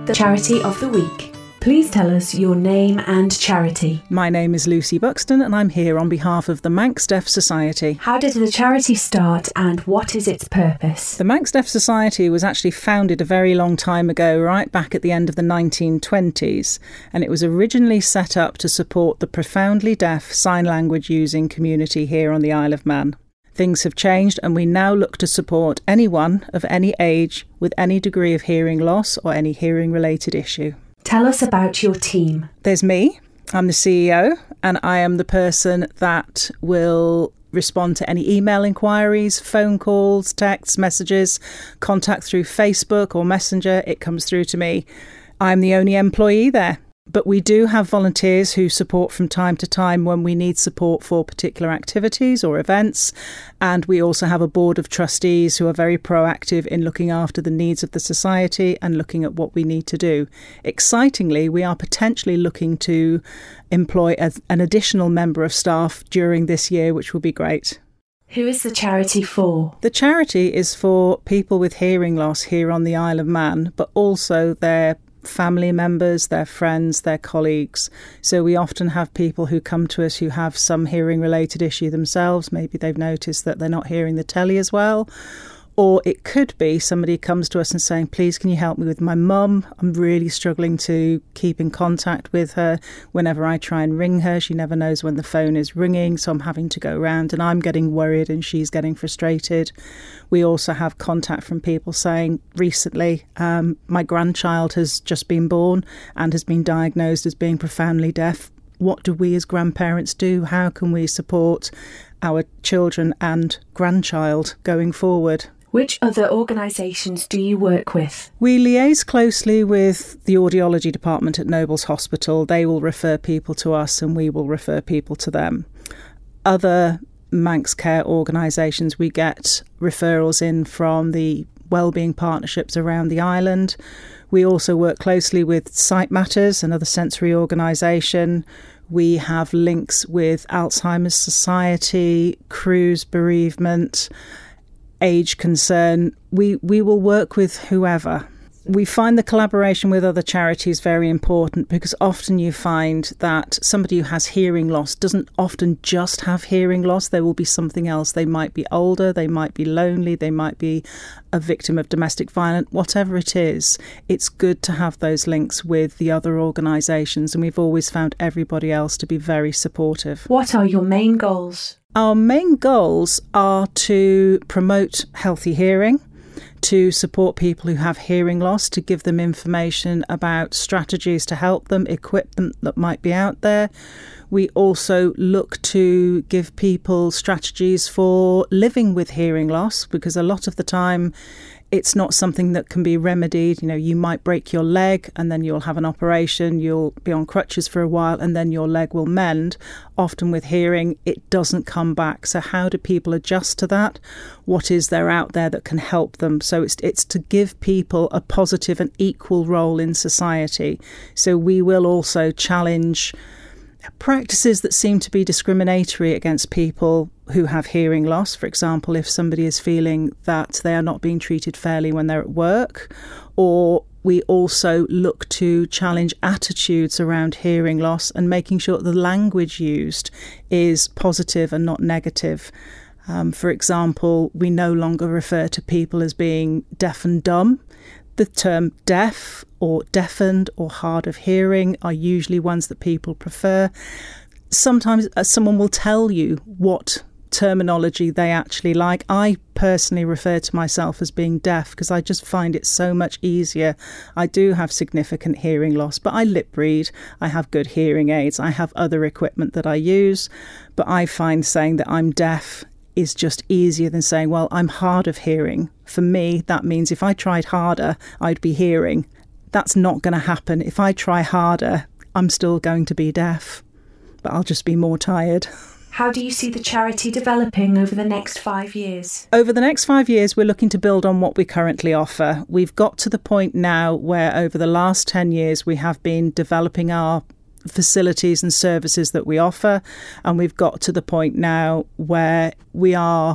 the charity of the week. Please tell us your name and charity. My name is Lucy Buxton and I'm here on behalf of the Manx Deaf Society. How did the charity start and what is its purpose? The Manx Deaf Society was actually founded a very long time ago, right back at the end of the 1920s, and it was originally set up to support the profoundly deaf sign language using community here on the Isle of Man. Things have changed and we now look to support anyone of any age with any degree of hearing loss or any hearing related issue. Tell us about your team. There's me, I'm the CEO, and I am the person that will respond to any email inquiries, phone calls, texts, messages, contact through Facebook or Messenger. It comes through to me. I'm the only employee there. But we do have volunteers who support from time to time when we need support for particular activities or events. And we also have a board of trustees who are very proactive in looking after the needs of the society and looking at what we need to do. Excitingly, we are potentially looking to employ an additional member of staff during this year, which will be great. Who is the charity for? The charity is for people with hearing loss here on the Isle of Man, but also their family members, their friends, their colleagues. So we often have people who come to us who have some hearing related issue themselves. Maybe they've noticed that they're not hearing the telly as well. Or it could be somebody comes to us and saying, please, can you help me with my mum? I'm really struggling to keep in contact with her. Whenever I try and ring her, she never knows when the phone is ringing. So I'm having to go around and I'm getting worried and she's getting frustrated. We also have contact from people saying recently, my grandchild has just been born and has been diagnosed as being profoundly deaf. What do we as grandparents do? How can we support our children and grandchild going forward? Which other organisations do you work with? We liaise closely with the audiology department at Nobles Hospital. They will refer people to us and we will refer people to them. Other Manx care organisations, we get referrals in from the wellbeing partnerships around the island. We also work closely with Sight Matters, another sensory organisation. We have links with Alzheimer's Society, Cruise Bereavement, Age Concern. We will work with whoever. We find the collaboration with other charities very important because often you find that somebody who has hearing loss doesn't often just have hearing loss. There will be something else. They might be older, they might be lonely, they might be a victim of domestic violence, whatever it is. It's good to have those links with the other organisations, and we've always found everybody else to be very supportive. What are your main goals? Our main goals are to promote healthy hearing, to support people who have hearing loss, to give them information about strategies to help them, equip them that might be out there. We also look to give people strategies for living with hearing loss, because a lot of the time it's not something that can be remedied. You know, you might break your leg and then you'll have an operation, you'll be on crutches for a while and then your leg will mend. Often with hearing, it doesn't come back. So how do people adjust to that? What is there out there that can help them? So it's to give people a positive and equal role in society. So we will also challenge practices that seem to be discriminatory against people who have hearing loss. For example, if somebody is feeling that they are not being treated fairly when they're at work, or we also look to challenge attitudes around hearing loss and making sure the language used is positive and not negative. For example, we no longer refer to people as being deaf and dumb. The term deaf or deafened or hard of hearing are usually ones that people prefer. Sometimes someone will tell you what terminology they actually like. I personally refer to myself as being deaf because I just find it so much easier. I do have significant hearing loss, but I lip read. I have good hearing aids. I have other equipment that I use, but I find saying that I'm deaf is just easier than saying, well, I'm hard of hearing. For me, that means if I tried harder, I'd be hearing. That's not going to happen. If I try harder, I'm still going to be deaf, but I'll just be more tired. How do you see the charity developing over the next 5 years? Over the next 5 years, we're looking to build on what we currently offer. We've got to the point now where over the last 10 years, we have been developing our facilities and services that we offer, and we've got to the point now where we are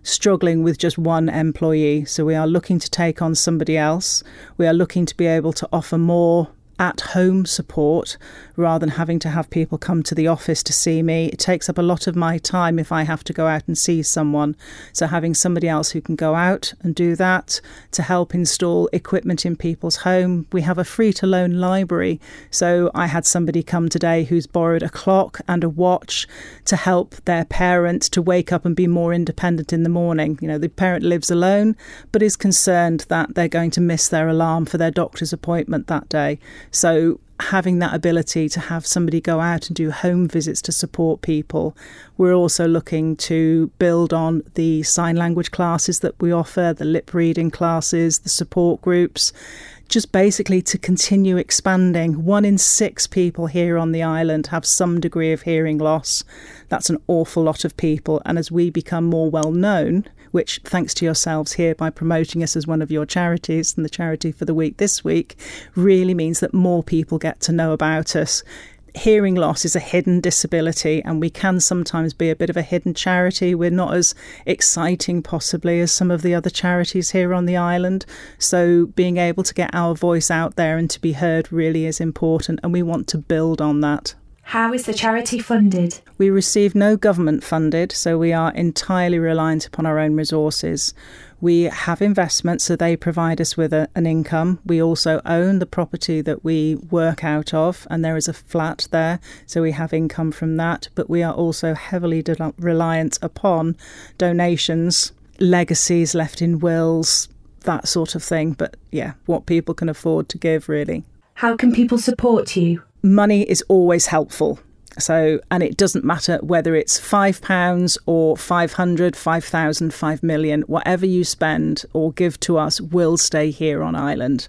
struggling with just one employee. So we are looking to take on somebody else. We are looking to be able to offer more at-home support rather than having to have people come to the office to see me. It takes up a lot of my time if I have to go out and see someone. So having somebody else who can go out and do that to help install equipment in people's home. We have a free-to-loan library. So I had somebody come today who's borrowed a clock and a watch to help their parent to wake up and be more independent in the morning. You know, the parent lives alone but is concerned that they're going to miss their alarm for their doctor's appointment that day. So having that ability to have somebody go out and do home visits to support people. We're also looking to build on the sign language classes that we offer, the lip reading classes, the support groups, just basically to continue expanding. 1 in 6 people here on the island have some degree of hearing loss. That's an awful lot of people. And as we become more well known, which thanks to yourselves here by promoting us as one of your charities and the charity for the week this week, really means that more people get to know about us. Hearing loss is a hidden disability and we can sometimes be a bit of a hidden charity. We're not as exciting possibly as some of the other charities here on the island. So being able to get our voice out there and to be heard really is important, and we want to build on that. How is the charity funded? We receive no government funded, so we are entirely reliant upon our own resources. We have investments, so they provide us with an income. We also own the property that we work out of, and there is a flat there, so we have income from that. But we are also heavily reliant upon donations, legacies left in wills, that sort of thing. But yeah, what people can afford to give, really. How can people support you? Money is always helpful. So, and it doesn't matter whether it's £5 or 500, 5,000, 5 million, whatever you spend or give to us will stay here on island.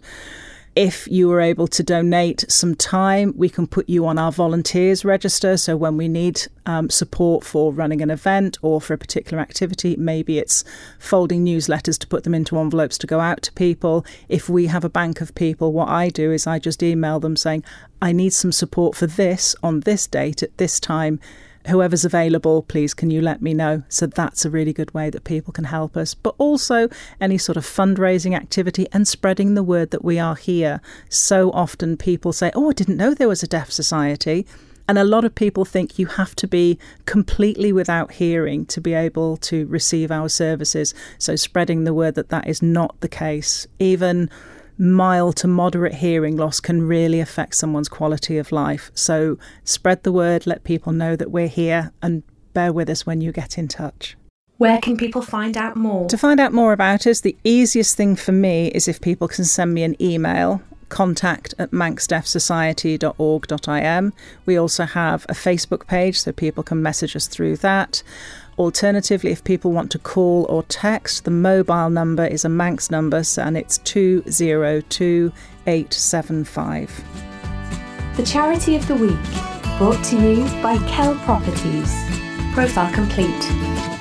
If you were able to donate some time, we can put you on our volunteers register. So when we need support for running an event or for a particular activity, maybe it's folding newsletters to put them into envelopes to go out to people. If we have a bank of people, what I do is I just email them saying, I need some support for this on this date at this time. Whoever's available, please, can you let me know? So that's a really good way that people can help us. But also any sort of fundraising activity and spreading the word that we are here. So often people say, oh, I didn't know there was a deaf society. And a lot of people think you have to be completely without hearing to be able to receive our services. So spreading the word that that is not the case. Even mild to moderate hearing loss can really affect someone's quality of life. So spread the word, let people know that we're here, and bear with us when you get in touch. Where can people find out more? To find out more about us, the easiest thing for me is if people can send me an email, contact@manxdeafsociety.org.im. We also have a Facebook page, so people can message us through that. Alternatively, if people want to call or text, the mobile number is a Manx number, and it's 202875. The Charity of the Week, brought to you by Kell Properties. Profile complete.